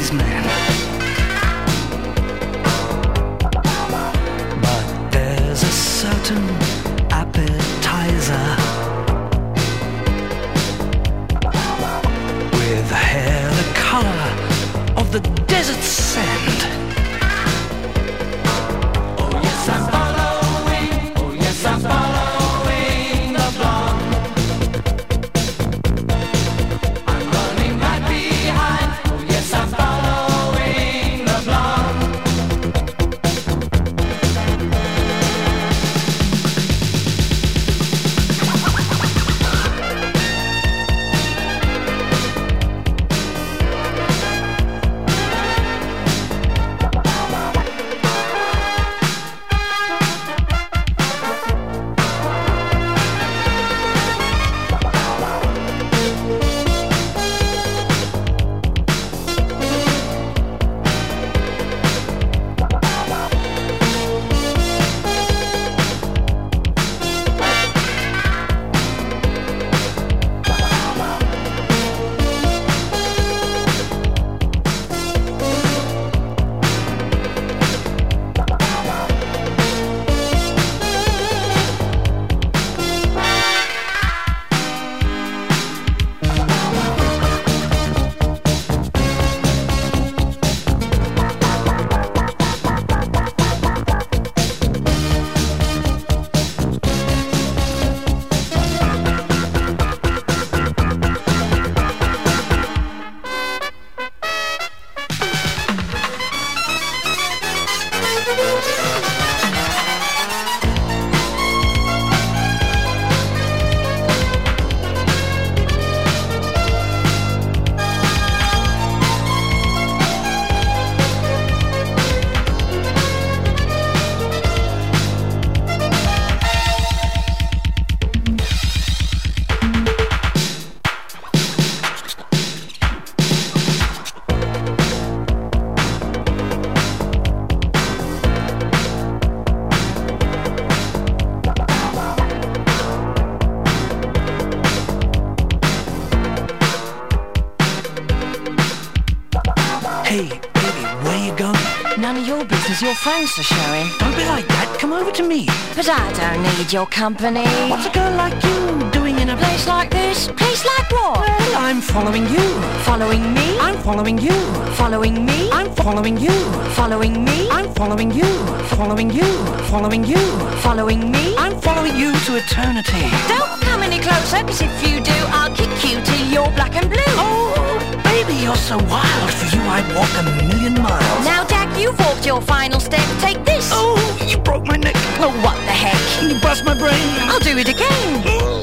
wise man. But there's a certain appetizer with hair the color of the desert sand. Oh yes, I'm following. Oh yes, I'm following the blonde. I'm running right behind. Oh yes, I'm following the blonde. Hey, baby, where you going? None of your business, your friends are showing. Don't be like that, come over to me. But I don't need your company. What's a girl like you doing in a Place like this? Place like what? Well, I'm following you. Following me? I'm following you. Following me? I'm following you. Following me? I'm following you. Following you. Following you. Following me? I'm following you to eternity. Don't come any closer, because if you do, I'll kick you till you're black and blue. Oh, baby, you're so wild. For you, I'd walk 1,000,000 miles. Now, Jack, you've walked your final step. Take this. Oh, you broke my neck. Oh, what the heck? You bust my brain. I'll do it again.